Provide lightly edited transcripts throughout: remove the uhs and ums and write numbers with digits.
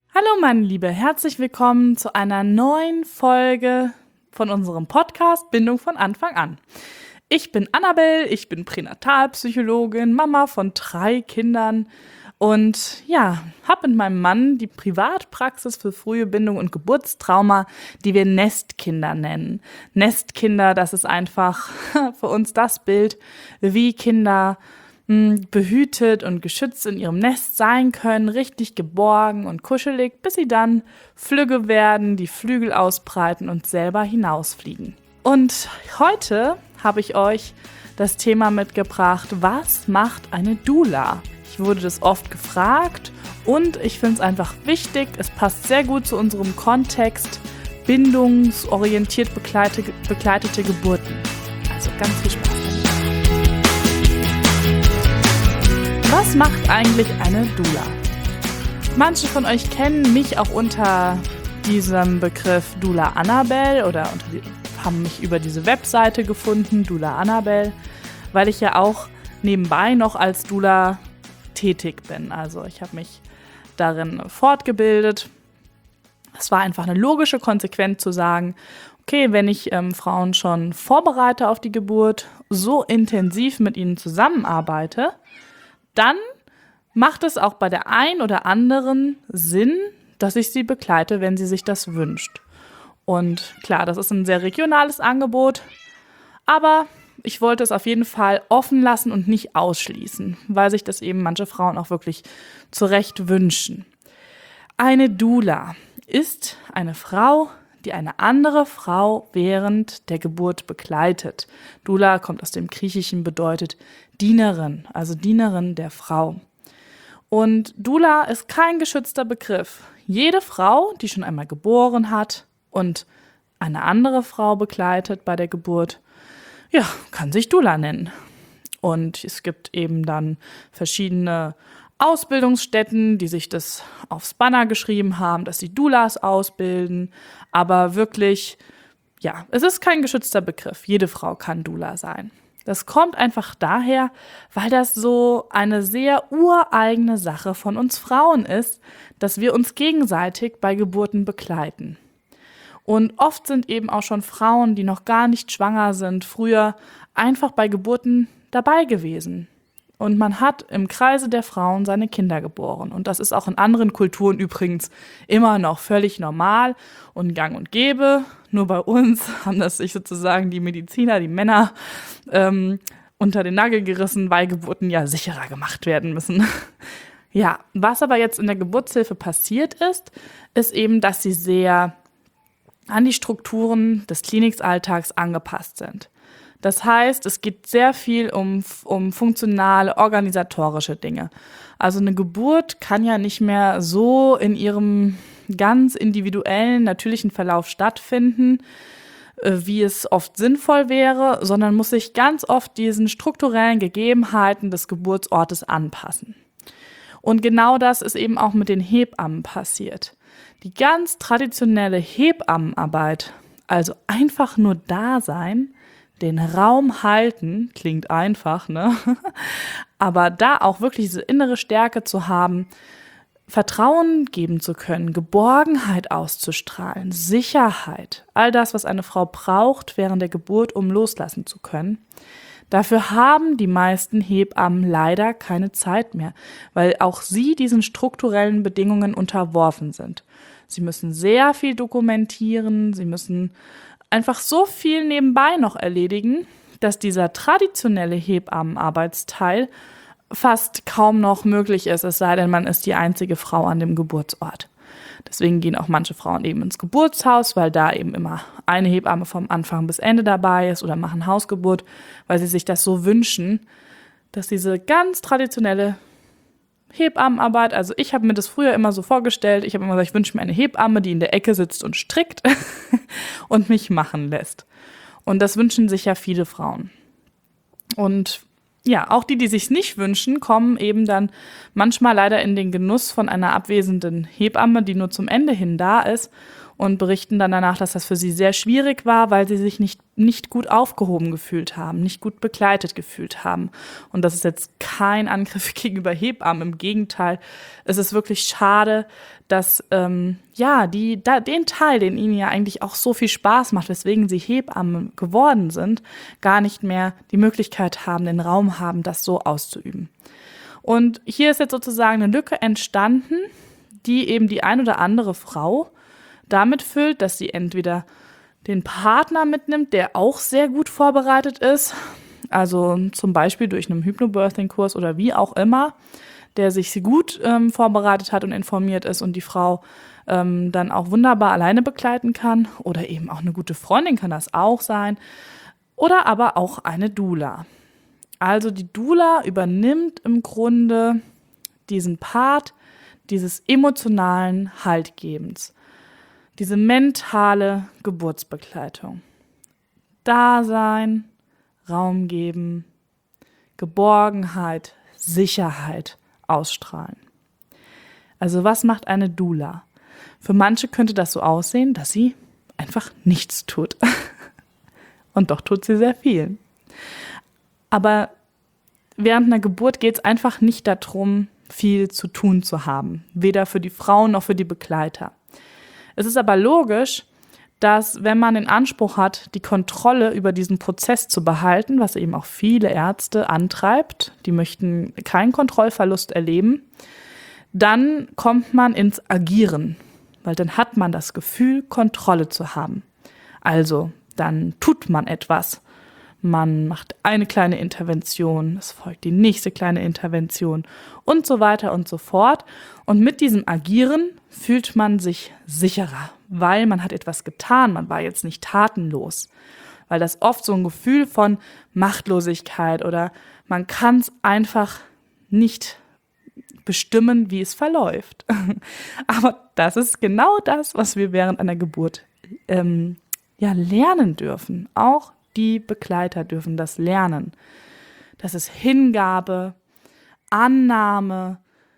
Hallo meine Liebe, herzlich willkommen zu einer neuen Folge von unserem Podcast Bindung von Anfang an. Ich bin Annabelle, ich bin Pränatalpsychologin, Mama von 3 Kindern und habe mit meinem Mann die Privatpraxis für frühe Bindung und Geburtstrauma, die wir Nestkinder nennen. Nestkinder, das ist einfach für uns das Bild, wie Kinder behütet und geschützt in ihrem Nest sein können, richtig geborgen und kuschelig, bis sie dann flügge werden, die Flügel ausbreiten und selber hinausfliegen. Und heute habe ich euch das Thema mitgebracht, was macht eine Doula? Ich wurde das oft gefragt und ich finde es einfach wichtig, es passt sehr gut zu unserem Kontext, bindungsorientiert begleitete Geburten. Also ganz viel Spaß. Was macht eigentlich eine Doula? Manche von euch kennen mich auch unter diesem Begriff Doula Annabelle oder haben mich über diese Webseite gefunden, Doula Annabelle, weil ich ja auch nebenbei noch als Doula tätig bin. Also ich habe mich darin fortgebildet. Es war einfach eine logische Konsequenz zu sagen, okay, wenn ich Frauen schon vorbereite auf die Geburt, so intensiv mit ihnen zusammenarbeite, dann macht es auch bei der einen oder anderen Sinn, dass ich sie begleite, wenn sie sich das wünscht. Und klar, das ist ein sehr regionales Angebot, aber ich wollte es auf jeden Fall offen lassen und nicht ausschließen, weil sich das eben manche Frauen auch wirklich zu Recht wünschen. Eine Doula ist eine Frau, die eine andere Frau während der Geburt begleitet. Doula kommt aus dem Griechischen, bedeutet Dienerin, also Dienerin der Frau. Und Doula ist kein geschützter Begriff. Jede Frau, die schon einmal geboren hat und eine andere Frau begleitet bei der Geburt, kann sich Doula nennen. Und es gibt eben dann verschiedene Ausbildungsstätten, die sich das aufs Banner geschrieben haben, dass sie Doulas ausbilden. Aber wirklich, es ist kein geschützter Begriff. Jede Frau kann Doula sein. Das kommt einfach daher, weil das so eine sehr ureigene Sache von uns Frauen ist, dass wir uns gegenseitig bei Geburten begleiten. Und oft sind eben auch schon Frauen, die noch gar nicht schwanger sind, früher einfach bei Geburten dabei gewesen. Und man hat im Kreise der Frauen seine Kinder geboren. Und das ist auch in anderen Kulturen übrigens immer noch völlig normal und gang und gäbe. Nur bei uns haben das sich sozusagen die Mediziner, die Männer unter den Nagel gerissen, weil Geburten ja sicherer gemacht werden müssen. Ja, was aber jetzt in der Geburtshilfe passiert ist eben, dass sie sehr an die Strukturen des Klinikalltags angepasst sind. Das heißt, es geht sehr viel um funktionale, organisatorische Dinge. Also eine Geburt kann ja nicht mehr so in ihrem ganz individuellen, natürlichen Verlauf stattfinden, wie es oft sinnvoll wäre, sondern muss sich ganz oft diesen strukturellen Gegebenheiten des Geburtsortes anpassen. Und genau das ist eben auch mit den Hebammen passiert. Die ganz traditionelle Hebammenarbeit, also einfach nur da sein, den Raum halten, klingt einfach, ne? Aber da auch wirklich diese innere Stärke zu haben, Vertrauen geben zu können, Geborgenheit auszustrahlen, Sicherheit, all das, was eine Frau braucht während der Geburt, um loslassen zu können. Dafür haben die meisten Hebammen leider keine Zeit mehr, weil auch sie diesen strukturellen Bedingungen unterworfen sind. Sie müssen sehr viel dokumentieren, sie müssen einfach so viel nebenbei noch erledigen, dass dieser traditionelle Hebammenarbeitsteil fast kaum noch möglich ist, es sei denn, man ist die einzige Frau an dem Geburtsort. Deswegen gehen auch manche Frauen eben ins Geburtshaus, weil da eben immer eine Hebamme vom Anfang bis Ende dabei ist oder machen Hausgeburt, weil sie sich das so wünschen, dass diese ganz traditionelle Hebammenarbeit, also ich habe mir das früher immer so vorgestellt, ich habe immer gesagt, ich wünsche mir eine Hebamme, die in der Ecke sitzt und strickt und mich machen lässt. Und das wünschen sich ja viele Frauen. Und ja, auch die sich nicht wünschen, kommen eben dann manchmal leider in den Genuss von einer abwesenden Hebamme, die nur zum Ende hin da ist und berichten dann danach, dass das für sie sehr schwierig war, weil sie sich nicht gut aufgehoben gefühlt haben, nicht gut begleitet gefühlt haben. Und das ist jetzt kein Angriff gegenüber Hebammen, im Gegenteil. Es ist wirklich schade, dass den Teil, den ihnen ja eigentlich auch so viel Spaß macht, weswegen sie Hebammen geworden sind, gar nicht mehr die Möglichkeit haben, den Raum haben, das so auszuüben. Und hier ist jetzt sozusagen eine Lücke entstanden, die eben die ein oder andere Frau damit füllt, dass sie entweder den Partner mitnimmt, der auch sehr gut vorbereitet ist, also zum Beispiel durch einen Hypnobirthing-Kurs oder wie auch immer, der sich gut vorbereitet hat und informiert ist und die Frau dann auch wunderbar alleine begleiten kann, oder eben auch eine gute Freundin kann das auch sein, oder aber auch eine Doula. Also die Doula übernimmt im Grunde diesen Part dieses emotionalen Haltgebens, diese mentale Geburtsbegleitung. Dasein, Raum geben, Geborgenheit, Sicherheit ausstrahlen. Also was macht eine Doula? Für manche könnte das so aussehen, dass sie einfach nichts tut. Und doch tut sie sehr viel. Aber während einer Geburt geht es einfach nicht darum, viel zu tun zu haben. Weder für die Frauen noch für die Begleiter. Es ist aber logisch, dass wenn man den Anspruch hat, die Kontrolle über diesen Prozess zu behalten, was eben auch viele Ärzte antreibt, die möchten keinen Kontrollverlust erleben, dann kommt man ins Agieren, weil dann hat man das Gefühl, Kontrolle zu haben. Also, dann tut man etwas. Man macht eine kleine Intervention, es folgt die nächste kleine Intervention und so weiter und so fort. Und mit diesem Agieren fühlt man sich sicherer, weil man hat etwas getan, man war jetzt nicht tatenlos. Weil das oft so ein Gefühl von Machtlosigkeit oder man kann es einfach nicht bestimmen, wie es verläuft. Aber das ist genau das, was wir während einer Geburt lernen dürfen. Auch die Begleiter dürfen das lernen. Das ist Hingabe, Annahme,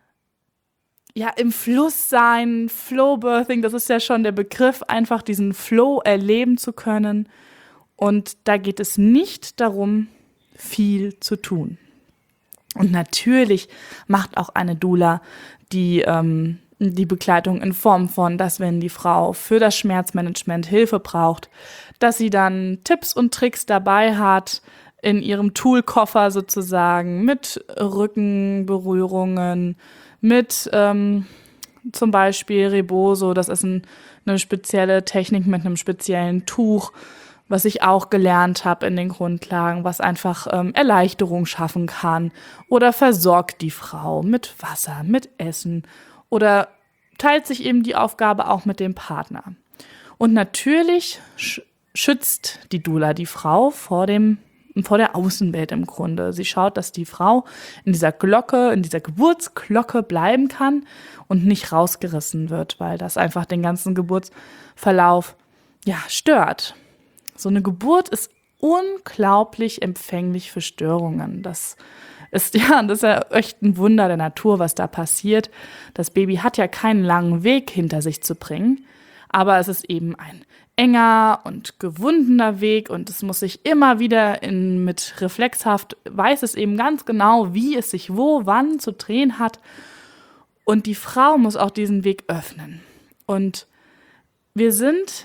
im Fluss sein, Flow-Birthing, das ist ja schon der Begriff, einfach diesen Flow erleben zu können. Und da geht es nicht darum, viel zu tun. Und natürlich macht auch eine Doula die Begleitung in Form von, dass wenn die Frau für das Schmerzmanagement Hilfe braucht, dass sie dann Tipps und Tricks dabei hat, in ihrem Toolkoffer sozusagen, mit Rückenberührungen, mit zum Beispiel Reboso, das ist eine spezielle Technik mit einem speziellen Tuch, was ich auch gelernt habe in den Grundlagen, was einfach Erleichterung schaffen kann oder versorgt die Frau mit Wasser, mit Essen oder teilt sich eben die Aufgabe auch mit dem Partner. Und natürlich schützt die Doula die Frau vor der Außenwelt im Grunde. Sie schaut, dass die Frau in dieser Geburtsglocke bleiben kann und nicht rausgerissen wird, weil das einfach den ganzen Geburtsverlauf stört. So eine Geburt ist unglaublich empfänglich für Störungen. Das ist ja echt ein Wunder der Natur, was da passiert. Das Baby hat ja keinen langen Weg hinter sich zu bringen, aber es ist eben ein enger und gewundener Weg und es muss sich immer wieder mit reflexhaft, weiß es eben ganz genau, wie es sich wo, wann zu drehen hat. Und die Frau muss auch diesen Weg öffnen. Und wir sind,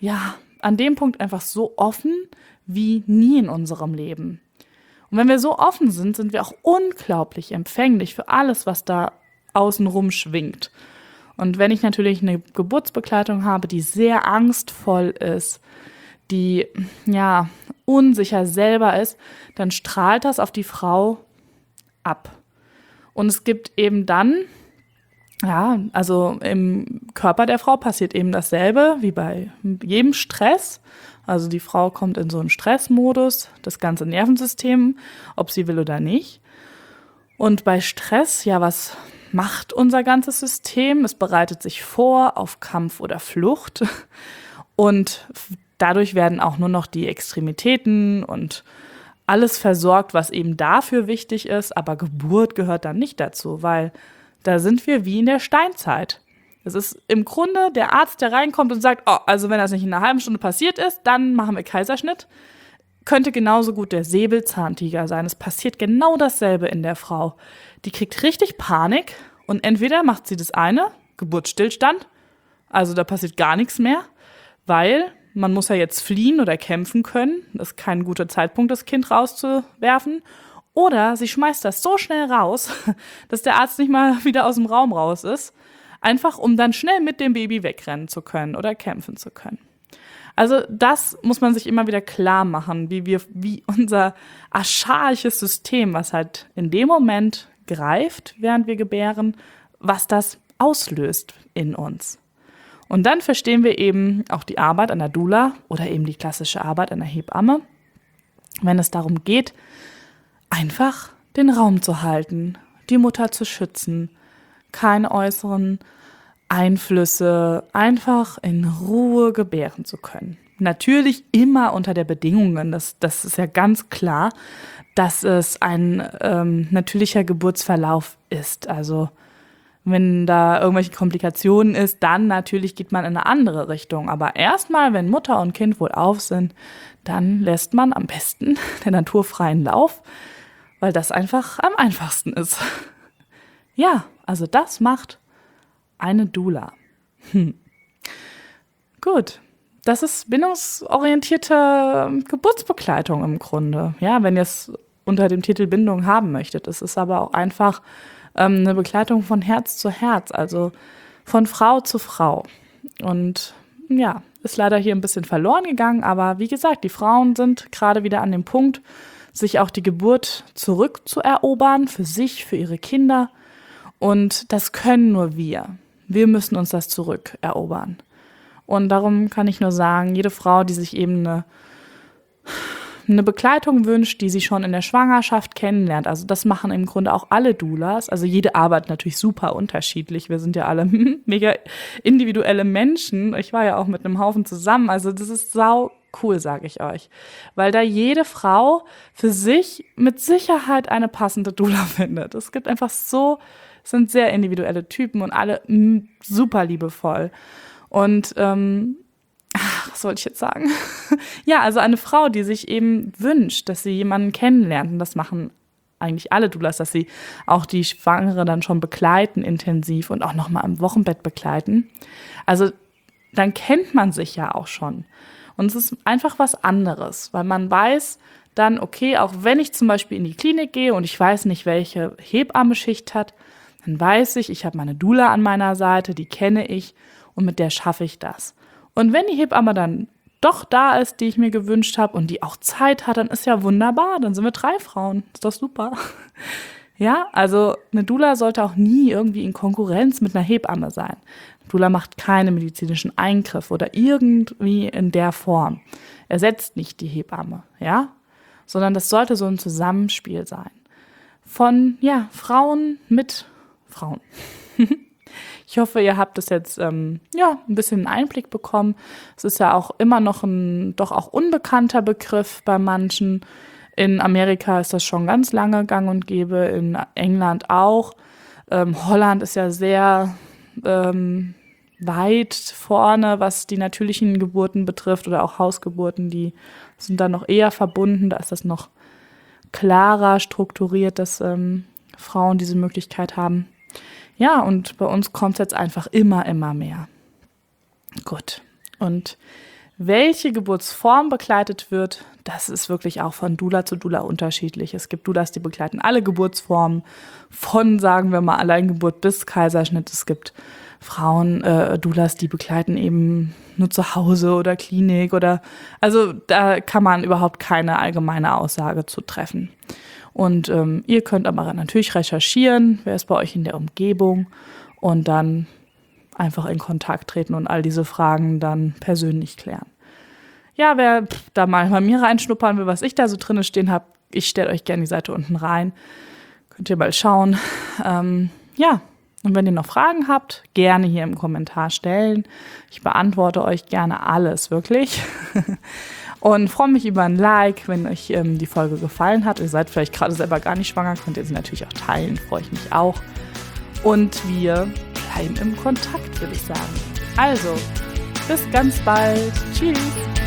an dem Punkt einfach so offen wie nie in unserem Leben. Und wenn wir so offen sind, sind wir auch unglaublich empfänglich für alles, was da außenrum schwingt. Und wenn ich natürlich eine Geburtsbegleitung habe, die sehr angstvoll ist, die unsicher selber ist, dann strahlt das auf die Frau ab. Und es gibt eben dann, also im Körper der Frau passiert eben dasselbe wie bei jedem Stress. Also die Frau kommt in so einen Stressmodus, das ganze Nervensystem, ob sie will oder nicht. Und bei Stress, was macht unser ganzes System? Es bereitet sich vor auf Kampf oder Flucht. Und dadurch werden auch nur noch die Extremitäten und alles versorgt, was eben dafür wichtig ist. Aber Geburt gehört dann nicht dazu, weil da sind wir wie in der Steinzeit. Es ist im Grunde der Arzt, der reinkommt und sagt, oh, also wenn das nicht in einer halben Stunde passiert ist, dann machen wir Kaiserschnitt. Könnte genauso gut der Säbelzahntiger sein. Es passiert genau dasselbe in der Frau. Die kriegt richtig Panik und entweder macht sie das eine, Geburtsstillstand, also da passiert gar nichts mehr, weil man muss ja jetzt fliehen oder kämpfen können. Das ist kein guter Zeitpunkt, das Kind rauszuwerfen. Oder sie schmeißt das so schnell raus, dass der Arzt nicht mal wieder aus dem Raum raus ist. Einfach, um dann schnell mit dem Baby wegrennen zu können oder kämpfen zu können. Also das muss man sich immer wieder klar machen, wie unser archaisches System, was halt in dem Moment greift, während wir gebären, was das auslöst in uns. Und dann verstehen wir eben auch die Arbeit einer Doula oder eben die klassische Arbeit einer Hebamme, wenn es darum geht, einfach den Raum zu halten, die Mutter zu schützen, keine äußeren Einflüsse, einfach in Ruhe gebären zu können. Natürlich immer unter der Bedingung, das ist ja ganz klar, dass es ein natürlicher Geburtsverlauf ist. Also wenn da irgendwelche Komplikationen ist, dann natürlich geht man in eine andere Richtung. Aber erstmal, wenn Mutter und Kind wohlauf sind, dann lässt man am besten den naturfreien Lauf, weil das einfach am einfachsten ist. Ja, also das macht eine Doula. Gut, das ist bindungsorientierte Geburtsbegleitung im Grunde. Ja, wenn ihr es unter dem Titel Bindung haben möchtet. Es ist aber auch einfach eine Begleitung von Herz zu Herz, also von Frau zu Frau. Und ja, ist leider hier ein bisschen verloren gegangen, aber wie gesagt, die Frauen sind gerade wieder an dem Punkt, sich auch die Geburt zurückzuerobern, für sich, für ihre Kinder. Und das können nur wir. Wir müssen uns das zurückerobern. Und darum kann ich nur sagen, jede Frau, die sich eben eine Begleitung wünscht, die sie schon in der Schwangerschaft kennenlernt. Also das machen im Grunde auch alle Doulas. Also jede arbeitet natürlich super unterschiedlich. Wir sind ja alle mega individuelle Menschen. Ich war ja auch mit einem Haufen zusammen. Also das ist sau cool, sage ich euch. Weil da jede Frau für sich mit Sicherheit eine passende Doula findet. Es gibt einfach sind sehr individuelle Typen und alle super liebevoll. Und was wollte ich jetzt sagen? Ja, also eine Frau, die sich eben wünscht, dass sie jemanden kennenlernt. Und das machen eigentlich alle Doulas, dass sie auch die Schwangere dann schon begleiten intensiv und auch nochmal im Wochenbett begleiten. Also dann kennt man sich ja auch schon. Und es ist einfach was anderes, weil man weiß dann, okay, auch wenn ich zum Beispiel in die Klinik gehe und ich weiß nicht, welche Hebammenschicht hat, dann weiß ich, ich habe meine Doula an meiner Seite, die kenne ich und mit der schaffe ich das. Und wenn die Hebamme dann doch da ist, die ich mir gewünscht habe und die auch Zeit hat, dann ist ja wunderbar, dann sind wir 3 Frauen. Ist doch super. Ja, also eine Doula sollte auch nie irgendwie in Konkurrenz mit einer Hebamme sein. Eine Doula macht keine medizinischen Eingriffe oder irgendwie in der Form. Ersetzt nicht die Hebamme, ja, sondern das sollte so ein Zusammenspiel sein. Von, ja, Frauen mit Frauen. Ich hoffe, ihr habt es jetzt ein bisschen einen Einblick bekommen. Es ist ja auch immer noch ein doch auch unbekannter Begriff bei manchen. In Amerika ist das schon ganz lange gang und gäbe, in England auch. Holland ist ja sehr weit vorne, was die natürlichen Geburten betrifft oder auch Hausgeburten. Die sind dann noch eher verbunden. Da ist das noch klarer strukturiert, dass Frauen diese Möglichkeit haben. Ja, und bei uns kommt es jetzt einfach immer mehr. Gut. Und welche Geburtsform begleitet wird, das ist wirklich auch von Doula zu Doula unterschiedlich. Es gibt Doulas, die begleiten alle Geburtsformen, von, sagen wir mal, Alleingeburt bis Kaiserschnitt. Es gibt Doulas, die begleiten eben nur zu Hause oder Klinik also da kann man überhaupt keine allgemeine Aussage zu treffen. Und ihr könnt aber natürlich recherchieren, wer ist bei euch in der Umgebung und dann einfach in Kontakt treten und all diese Fragen dann persönlich klären. Ja, wer da mal bei mir reinschnuppern will, was ich da so drin stehen habe, ich stelle euch gerne die Seite unten rein. Könnt ihr mal schauen. Und wenn ihr noch Fragen habt, gerne hier im Kommentar stellen. Ich beantworte euch gerne alles, wirklich. Und freue mich über ein Like, wenn euch die Folge gefallen hat. Ihr seid vielleicht gerade selber gar nicht schwanger, könnt ihr sie natürlich auch teilen, freue ich mich auch. Und wir bleiben im Kontakt, würde ich sagen. Also, bis ganz bald. Tschüss.